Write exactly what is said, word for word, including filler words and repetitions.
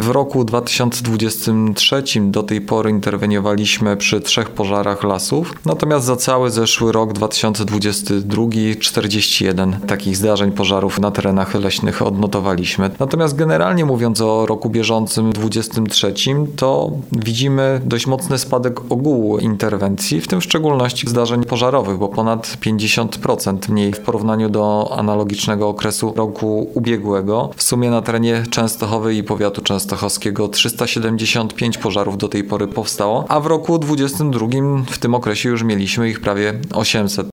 W roku dwa tysiące dwudziestym trzecim do tej pory interweniowaliśmy przy trzech pożarach lasów, natomiast za cały zeszły rok dwa tysiące dwudziesty drugi czterdzieści jeden takich zdarzeń pożarów na terenach leśnych odnotowaliśmy. Natomiast generalnie mówiąc o roku bieżącym dwudziestym trzecim, to widzimy dość mocny spadek ogółu interwencji, w tym w szczególności zdarzeń pożarowych, bo ponad pięćdziesiąt procent mniej w porównaniu do analogicznego okresu roku ubiegłego. W sumie na terenie Częstochowy i powiatu częstochowskiego trzysta siedemdziesiąt pięć pożarów do tej pory powstało, a w roku dwudziestym drugim w tym okresie już mieliśmy ich prawie osiemset.